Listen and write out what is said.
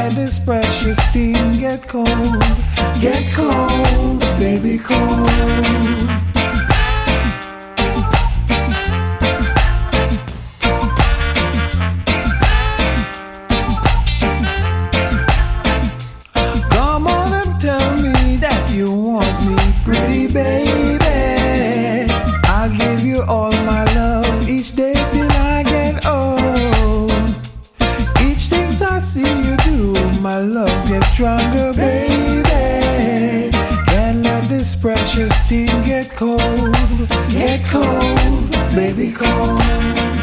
let this precious thing get cold, baby, cold. Come on and tell me that you want me, pretty baby. I'll give you all my love each day till I get old. Each thing I see you do, my love gets stronger, baby. Can't let this precious thing get cold, baby, cold.